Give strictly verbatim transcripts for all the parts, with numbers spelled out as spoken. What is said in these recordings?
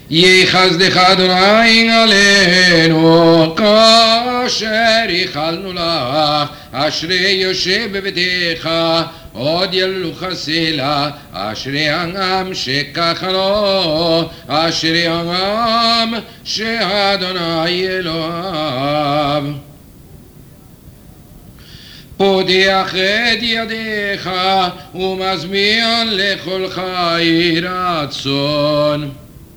יהי חסדך אדוני עלינו כאשר ייחלנו לך. אשרי יושב בביתך עוד יללוך סלה. אשרי העם שככה לו. אשרי העם שאדוני אלוהיו. פותח את ידיך ומזמין לכל חי רצון.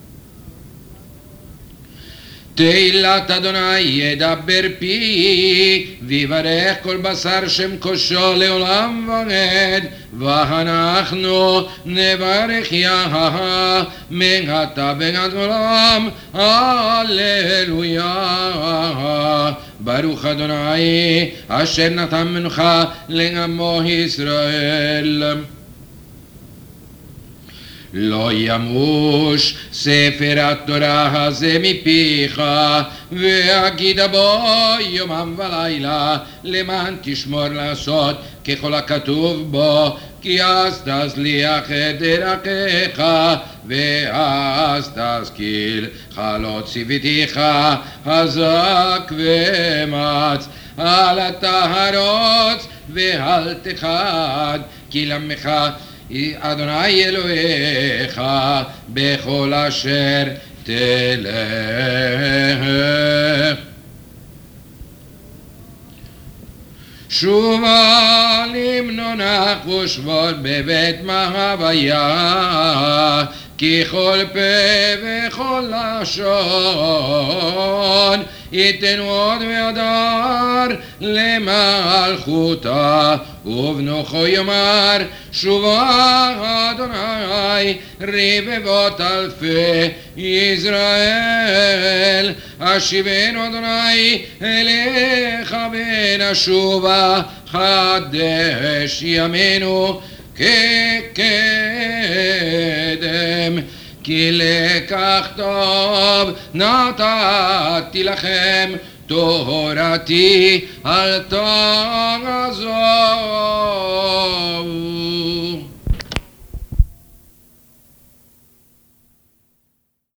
תהילת אדוני ידבר פי, ויברך כל בשר שם קושו לעולם ועד. ואנחנו נברך יה מעתה ועד עולם. הללויה. ברוך אדוני אשר נתן מנוחה לעמו ישראל. לא ימוש ספר התורה הזה מפיך, והגיד בו יומם ולילה, למען תשמור לעשות ככל הכתוב בו, כי אז תצליח את דרכך, ואז תשכיל. לא ציוויתיך חזק ואמץ, אל תהרוס ואל תחד, כי למך אדוני אלוהיך בכל אשר תלך. שובה למנונך ושבור בבית מהוויה, כי כל פה וכל לשון ייתן עוד והדר למלכותה. ובנוחו יאמר שובה אדוני רבבות אלפי ישראל. אשיבנו אדוני אליך ונשובה, חדש ימינו כקדם. כי לקח טוב נתתי לכם, תורתי אל תעזוב.